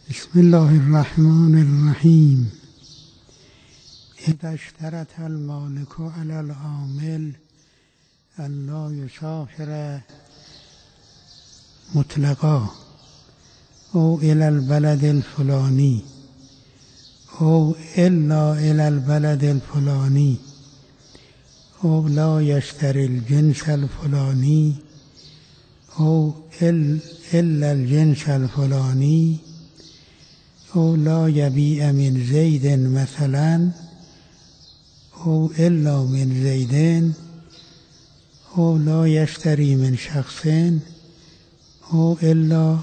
بسم الله الرحمن الرحیم. اذا اشترط المالک علی العامل ان لا یسافر مطلقا او الى البلد الفلانی او الا الى البلد الفلانی او لا یشتری الجنس الفلانی او الا الجنس الفلانی او لا یبیع من زید مثلا او الا من زید او لا یشتری من شخص او الا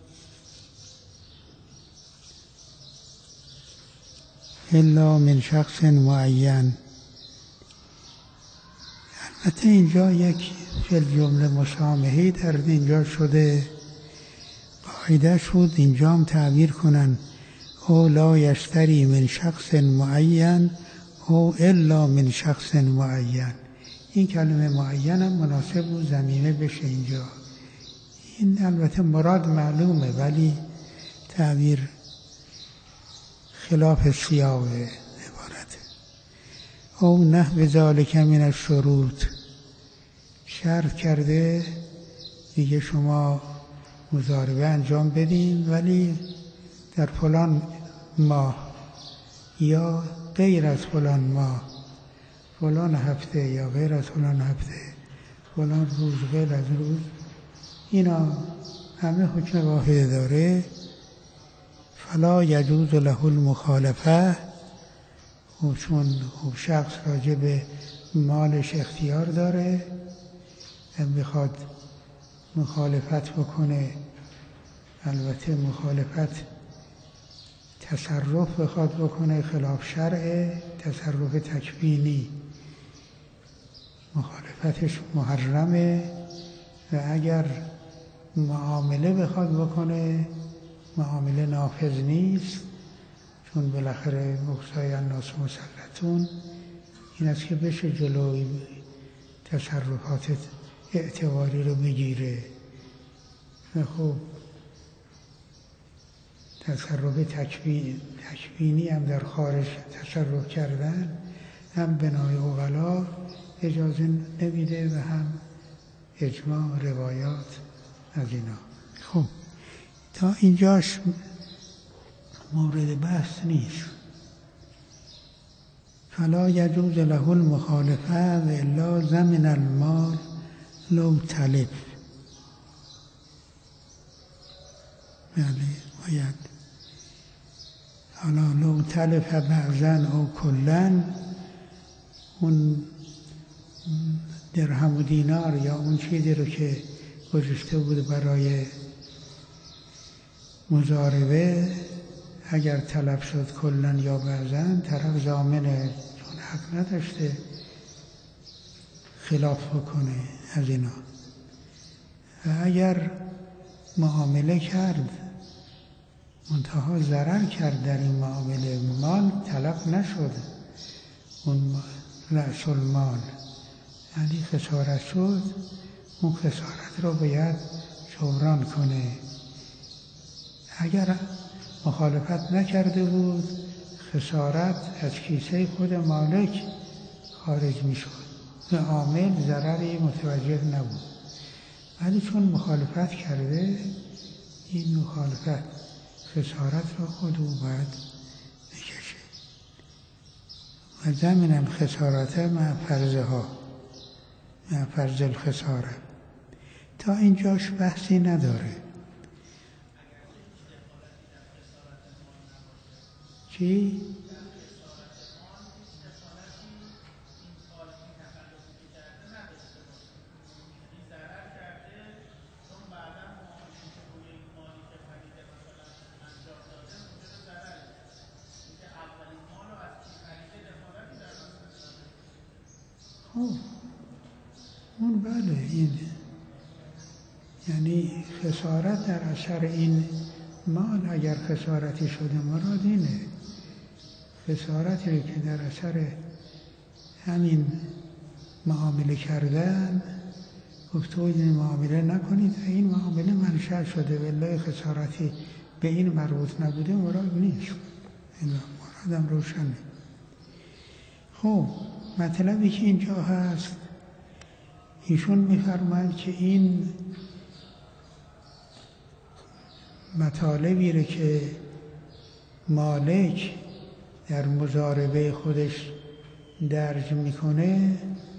من شخص معین. البته اینجا یک جمله مسامحه‌ای در اینجا شده، قاعده شد اینجا هم تعبیر کنن او لا یشتری من شخص معین او الا من شخص معین. این کلمه معین هم مناسب بود ضمیمه بشه اینجا. این البته مراد معلومه ولی تعبیر خلاف سیاق عبارت. او نحو ذالک من الشروط، شرط کرده میگه شما مضاربه انجام بدین ولی در فلان ماه یا غیر از فلان ماه، فلان هفته یا غیر از فلان هفته، فلان روز غیر از روز، اینا همه حکم واحد داره. فلا یجوز له المخالفه، و چون شخص راجع به مالش اختیار داره میخواد مخالفت بکنه، البته مخالفت تصرف بخواد بکنه خلاف شرع، تصرف تکوینی مخالفتش محرمه، و اگر معامله بخواد بکنه معامله نافذ نیست، چون بالاخره مقصای الناس مسلطون این است که بشه جلوی تصرفات اعتباری رو بگیره. خب تصرف تکوینی هم در خارج تصرف کردن هم بنای عقلا اجازه نمیده و هم اجماع روایات از اینا. خب تا اینجاش مورد بحث نیست. فلا یجوز له المخالفه و الا ضمن المال لو تلف. یعنی باید حالا لو تلف بعضن او کلن، اون درهم و دینار یا اون چیزی رو که گذاشته بود برای مضاربه اگر تلف شد کلن یا بعضن، طرف ضامنه چون حق نداشته خلاف بکنه از اینا. و اگر معامله کرد منتها ضرر کرد در این معامله، مال تلف نشد، اون رأس المال یعنی خسارت شد، اون خسارت رو باید جبران کنه. اگر مخالفت نکرده بود خسارت از کیسه خود مالک خارج می شد و عامل ضرری متوجه نبود، ولی چون مخالفت کرده این مخالفت خسارت را خود او باید بکشه. و ضمن الخسارت مع فرضها، مع فرض الخساره. تا اینجاش بحثی نداره. چی؟ اون بله، این یعنی خسارت در اثر این مال اگر خسارتی شده مراد اینه، خسارتی که در اثر همین معامله کردن گفته این معامله نکنید، این معامله منشأ شده والله خسارتی به این مربوط نبوده مراد نیست. این مرادم روشنه. خب مطلبی که اینجا هست، ایشون می‌فرمایند که این مطالبی رو که مالک در مضاربه خودش درج میکنه،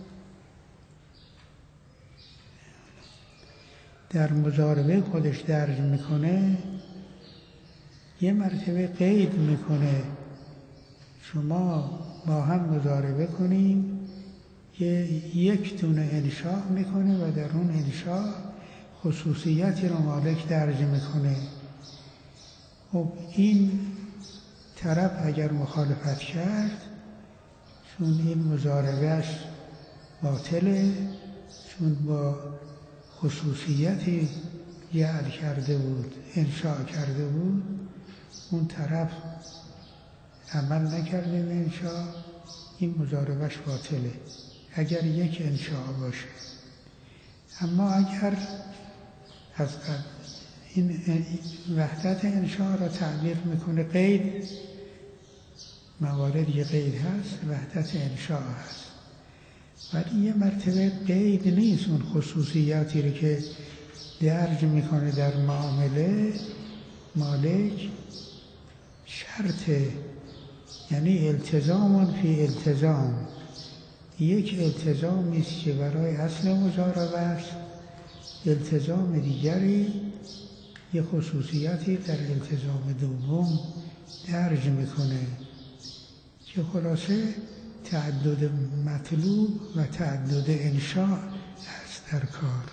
یه مرتبه قید میکنه شما با هم مضاربه کنیم، یک دونه انشاء میکنه و در اون انشاء خصوصیتی رو مالک درج میکنه. خب این طرف اگر مخالفت کرد، چون این مضاربهش باطله، چون با خصوصیتی جعل کرده بود، انشاء کرده بود، اون طرف عمل نکرده به انشاء، این مضاربهش باطله اگر یک انشاء باشه. اما اگر از این وحدت انشاء را تعبیر میکنه قید، مواردی قید هست، وحدت انشاء هست، ولی یه مرتبه قید نیست. اون خصوصیاتی رو که درج میکنه در معامله مالک شرطه، یعنی التزام فی التزام، یک التزامی است که برای اصل مضاربه است، التزام دیگری یه خصوصیاتی در التزام دوم درج میکنه که خلاصه تعدد مطلوب و تعدد انشاء هست در کار.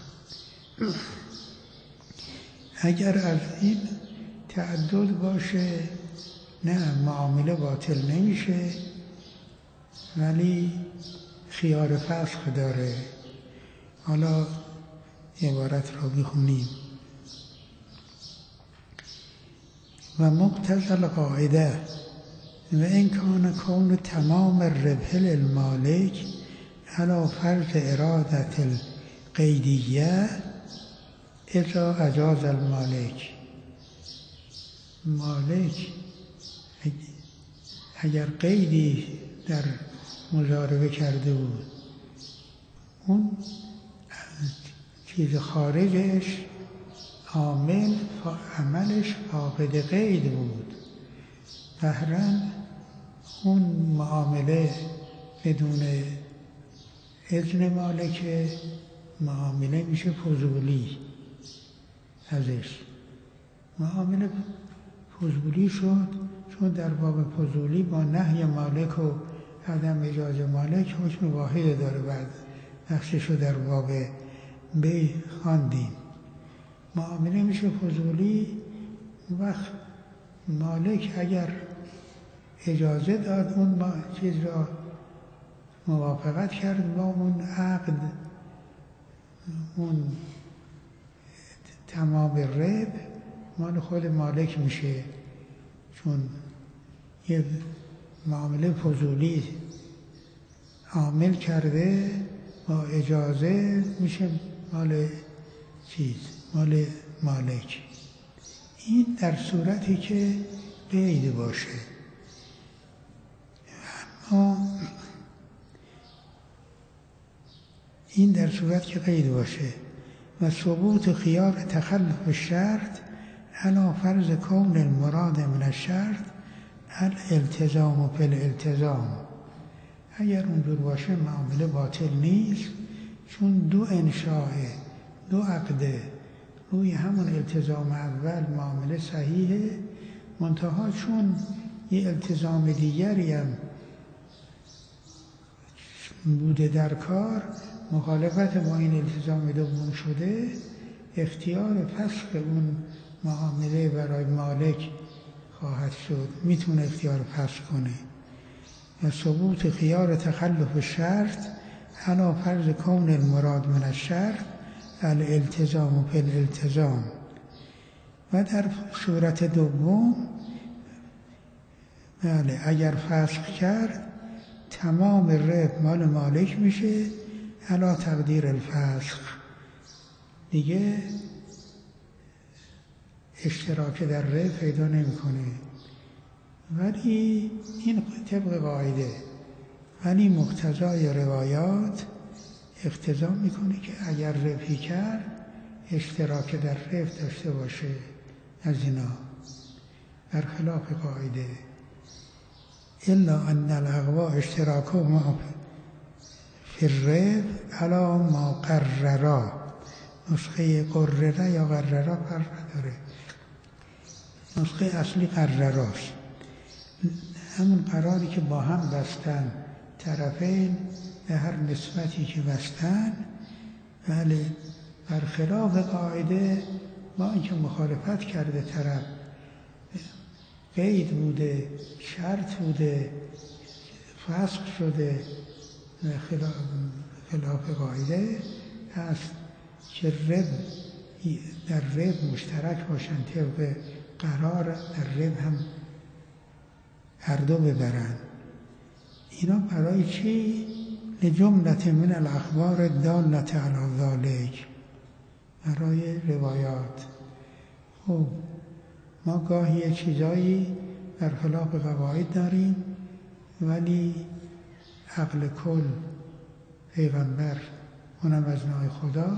اگر از این تعدد باشه نه معامله باطل نمیشه، ولی خیار فسخ داره. حالا عبارت را بخونیم. و مقتضی القاعده و این کون تمام الربح للمالک علی فرض ارادت القیدیه اذا اجاز المالک. مالک اگر قیدی در مضاربه کرده بود، اون چیز خارجش عملش عاقد قید بود، بهرن اون معامله بدون اذن مالک معامله میشه فضولی. ازش معامله فضولی شد، چون در باب فضولی با نهی مالک و عدم اجازه مالک حکم واحد داره. بعد بخششو در باب بی خواندیم. معامله میشه فضولی وقت مالک اگر اجازه داد، اون چیز را موافقت کرد با اون عقد، اون تمام رب مال خود مالک میشه، چون یه معامله فضولی عامل کرده با اجازه میشه مال مال مالک. این در صورتی که قید باشه. اما این در صورت که قید باشه. و ثبوت خیار تخلف الشرط علی فرض کون المراد من الشرط الالتزام فی الالتزام. اگر اونجور باشه معامله باطل نیست، چون دو انشاء دو عقده روی همون التزام اول معامله صحیحه، منتها چون یه التزام دیگری هم بوده در کار مخالفت با این التزام دوم شده، اختیار فسخ اون معامله برای مالک خواهد شد، میتونه اختیار فسخ کنه. و ثبوت خیار تخلف الشرط علی فرض کون المراد من الشرط الالتزام فی الالتزام. و در صورت دوم بله اگر فسخ کرد تمام ربح مال مالک میشه علی تقدیر الفسخ، دیگه اشتراک در ربح پیدا نمیکنه. ولی این طبق قاعده، ولی مقتضای روایات اقتضا میکنه که اگر ربحی کرد اشتراک در ربح داشته باشه از اینا، برخلاف قاعده. الا ان الاقوا اشتراکهما فی الربح علی ما قررا. نسخه قرره یا قررا فرق داره، نسخه اصلی قرراست، همون قراری که با هم بستن طرفین به هر نسبتی که بستن. بله، برخلاف قاعده با اینکه مخالفت کرده طرف، قید بوده، شرط بوده، فسخ شده، خلاف قاعده هست که در ربح مشترک باشن، طبق قرار در ربح هم هر دو ببرن. اینا برای چی؟ لجملة من الاخبار الدالة علی ذلک، برای روایات. خب ما گاهی چیزایی برخلاف قواعد داریم، ولی عقل کل پیغمبر، اونم از نوع خدا،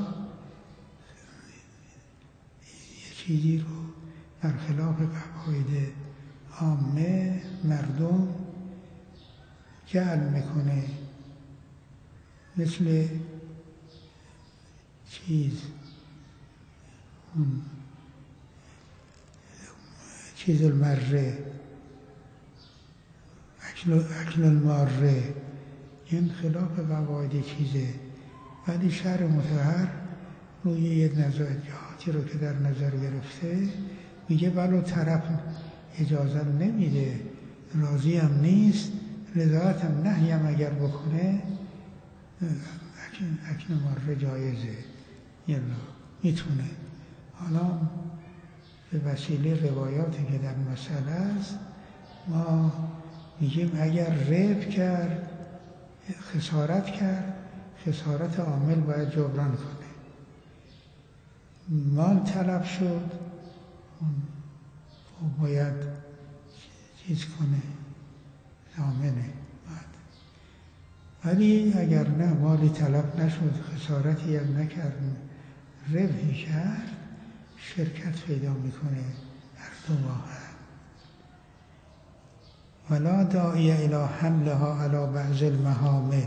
یه چیزی رو برخلاف قواعد عامه مردم جعل میکنه. مثل چیز المره، اکل الماره، این خلاف قواعد چیزه، ولی شرع مطهر روی یک نظریاتی رو که در نظر گرفته میگه ولو طرف اجازه نمیده، راضی هم نیست، رضایت هم نهی هم اگر بکنه، اکل ماره جایزه، یلا میتونه. حالا به وسیله روایاتی که در مسئله است ما میگیم اگر ربح کرد، خسارت کرد، خسارت عامل باید جبران کنه. مال طلب شد، باید چیز کنه، ضامنه. ولی اگر نه، مالی طلب نشد، خسارتی هم نکرد، ربحی کرد، شرکت پیدا میکنه هر دو با هم. ولا داعی الی حملها علی بعض المحامل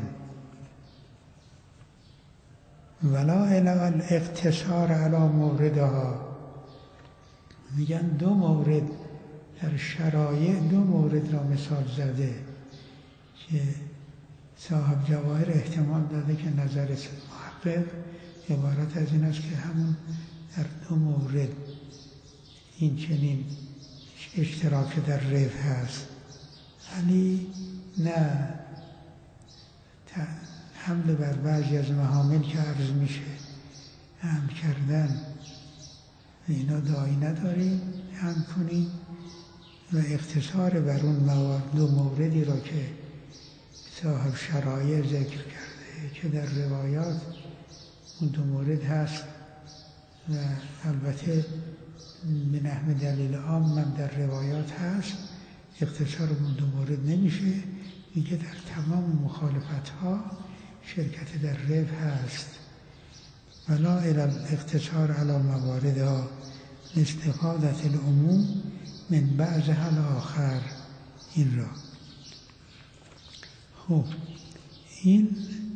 ولا الی الاقتصار علی موردها. میگن دو مورد در شرایع، دو مورد را مثال زده که صاحب جواهر احتمال داده که نظر محقق عبارت از این است که همون در دو مورد این چنین اشتراک در ربح هست. ولی نه، حمل بر بعضی از محامل که عرض میشه، حمل کردن اینا داعی نداریم، حمل کنیم و اقتصار بر اون موارد، دو موردی را که صاحب شرایع ذکر کرده که در روایات اون دو مورد هست و البته به نحو دلیل عام هم در روایات هست، اقتصار اون دو مورد نمیشه. میگه در تمام مخالفت ها شرکت در ربح هست. ولا الی الاقتصار علی مواردها لاستفادة العموم من بعضها الاخر. این را خب، این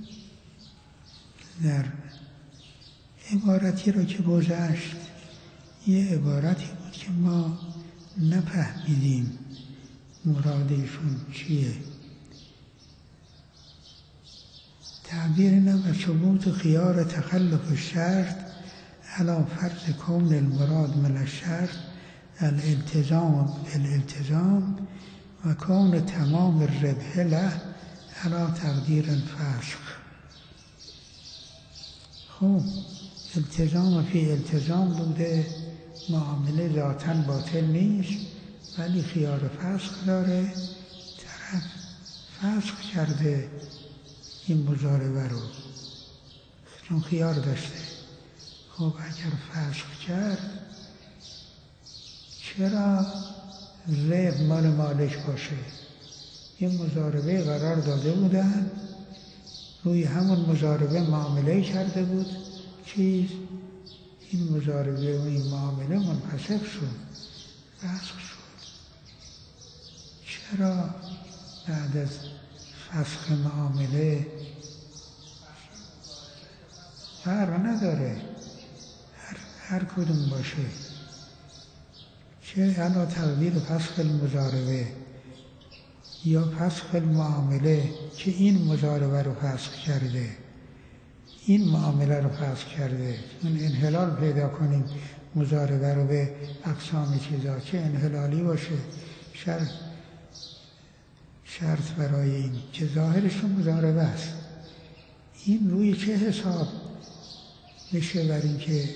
در عبارتی را که گذشت، یه عبارتی بود که ما نفهمیدیم مرادشون چیه. تعبیر نم ثبوت خیار تخلف الشرط علی فرض کون المراد من الشرط الالتزام و کون تمام الربح له علی تقدیر الفسخ. خب التزام فی التزام بوده، معامله ذاتاً باطل نیست، ولی خیار فسخ داره، طرف فسخ کرده این مضاربه رو چون خیار داشته. خب اگر فسخ کرد چرا ربح مال مالک باشه؟ یه مضاربه قرار داده بودن، روی همون مضاربه معامله کرده بود این مضاربه و این معامله منفسخ شد، فسخ شد. چرا بعد از فسخ معامله فرق نداره هر کدوم باشه، چه علا تقدیر فسخ المضاربه یا فسخ المعامله که این مضاربه رو فسخ کرده، این معامله رو فسخ کرده. اون انحلال پیدا کنیم مضاربه رو به اقسام چیزا که انحلالی باشه، شرط برای این که ظاهرش مضاربه است، این روی چه حساب میشه بر این که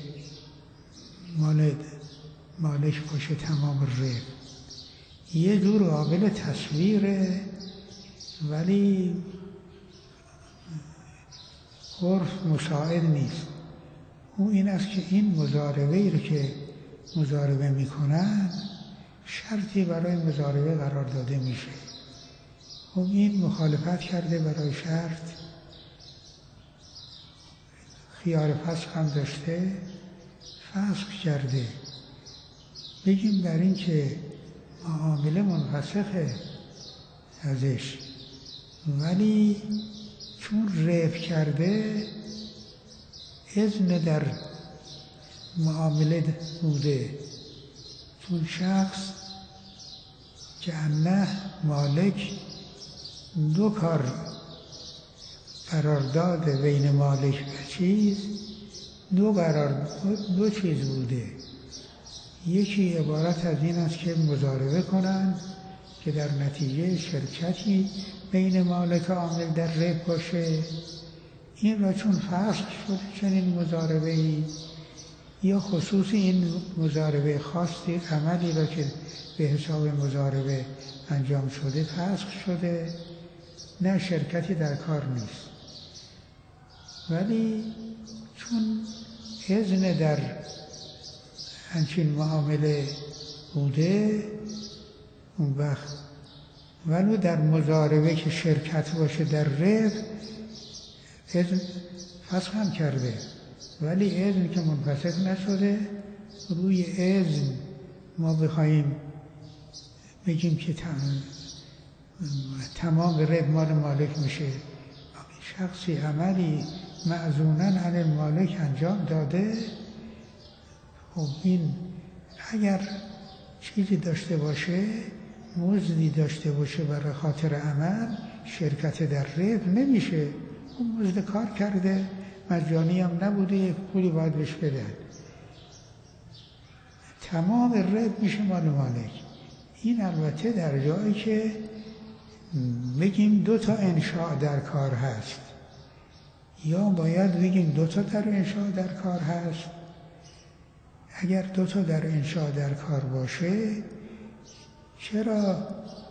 مالک باشه تمام ربح؟ یه جور قابل تصویره ولی عرف مساعد نیست. اون این است که این مضاربه‌ای رو که مضاربه میکنن شرطی برای مضاربه قرار داده میشه. اون این مخالفت کرده برای شرط، خیار فسخ هم داشته، فسخ کرده. بگیم بر این که معامله منفسخه ازش، ولی چون ربح کرده اذن در معامله بوده، چون شخص که انه مالک دو کار قرارداد بین مالک و چیز دو چیز بوده. یکی عبارت از این است که مضاربه کنند که در نتیجه شرکتی بین مالک و عامل در ربح باشه. این را چون فسخ شد چنین مضاربه‌ای، یا خصوصی این مضاربه خاصی عملی را که به حساب مضاربه انجام شده فسخ شده، نه شرکتی در کار نیست، ولی چون اذن در همچین معامله بوده اون وقت، ولو در مضاربه که شرکت باشه در ربح اذن فسخ هم کرده، ولی اذن که منفسخ نشده. روی اذن ما بخوایم بگیم که تمام ربح مال مالک میشه، شخصی عملی معزونا عن المالک انجام داده، خب این اگر چیزی داشته باشه، مزدی داشته باشه برای خاطر عمل، شرکت در ربح نمیشه. اون مزد کار کرده، مجانی هم نبوده، پولی باید بهش بدن، تمام ربح میشه مال مالک. این البته در جایی که بگیم دو تا انشاء در کار هست، یا باید بگیم دو تا در انشاء در کار هست. اگر دو تا در انشاء در کار باشه، چرا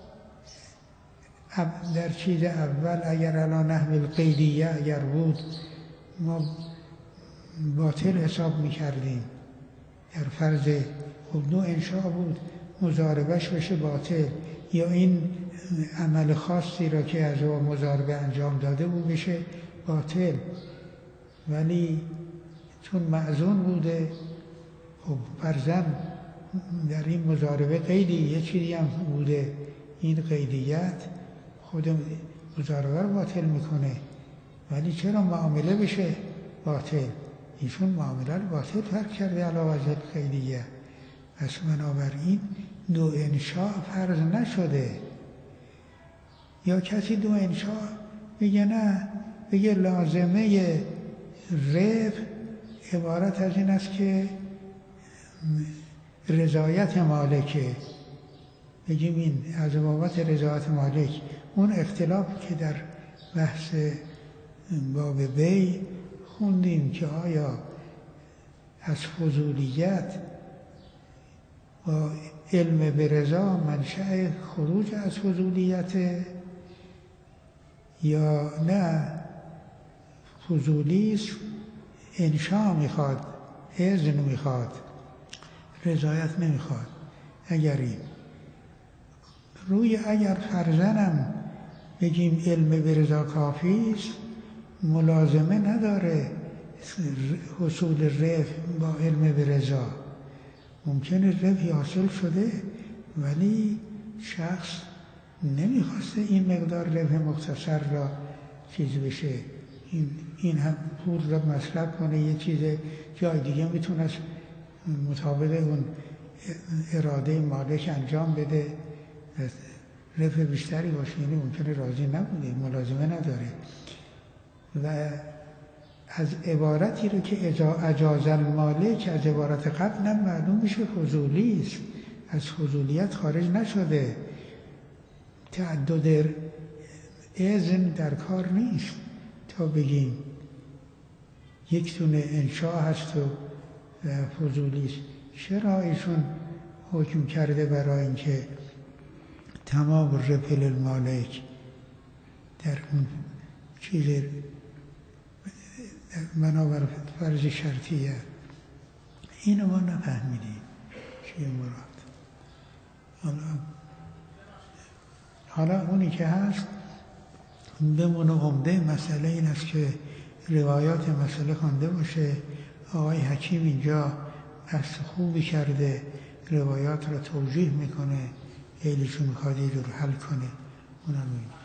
در چیز اول اگر الان نحو القیدیه اگر بود ما باطل حساب میکردیم، در فرض خب نوع انشاء بود مضاربش بشه باطل، یا این عمل خاصی را که از او مضاربه انجام داده بود بشه باطل، ولی چون معزون بوده، خب فرضاً در این مضاربه قیدی یه چیزی هم بوده، این قیدیت خود مضاربه رو باطل میکنه، ولی چرا معامله بشه باطل؟ ایشون معامله رو باطل فرق کرده علاوه بر قیدیه. پس بنابراین دو انشاء فرض نشده. یا کسی دو انشاء بگه نه، بگه لازمه ربح عبارت از این است که رضایت مالکه، بگیم این از بابت رضایت مالک. اون اختلاف که در بحث باب بیع خوندیم که آیا از فضولیت و علم به رضا منشأ خروج از فضولیت یا نه، فضولی انشاء میخواد، اذن میخواد، رضایت نمیخواد. اگر فرزنم بگیم علم به رضا کافی است، ملازمه نداره حصول رفع با علم به رضا. ممکنه رفعی حاصل شده ولی شخص نمیخواسته این مقدار رفع مختصر را چیز بشه، این هم پول را مصرف کنه، یه چیز جای دیگه میتونه مطابق اون اراده مالک انجام بده، رفع بیشتری باشه، یعنی ممکنه راضی نبوده، ملازمه نداره. و از عبارتی رو که اجاز المالک، از عبارت قبل هم معلوم میشه فضولی است، از فضولیت خارج نشده. تعدد اذن در کار نیست تا بگیم یک دونه انشاء هست و فضولی است. چرا ایشون حکم کرده برای اینکه تمام رفع للمالک در اون چیز بنابر فرض شرطیه؟ اینو ما نفهمیدیم چیه مراد. حالا اونی که هست بمونه. عمده مسئله این است که روایات مسئله خوانده باشه. آقای حکیم اینجا بحث خوبی کرده، روایات را توجیه میکنه، خیلی چون میخواد یه جور حل کنه، اونم